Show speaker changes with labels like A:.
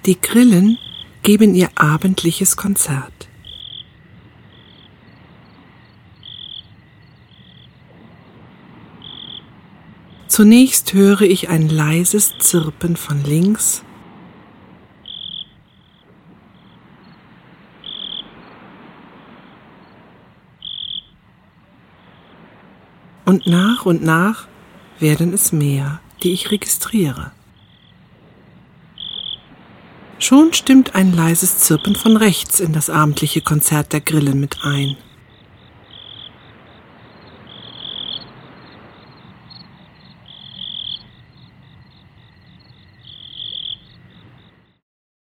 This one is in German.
A: Die Grillen geben ihr abendliches Konzert. Zunächst höre ich ein leises Zirpen von links und nach werden es mehr, die ich registriere. Schon stimmt ein leises Zirpen von rechts in das abendliche Konzert der Grillen mit ein.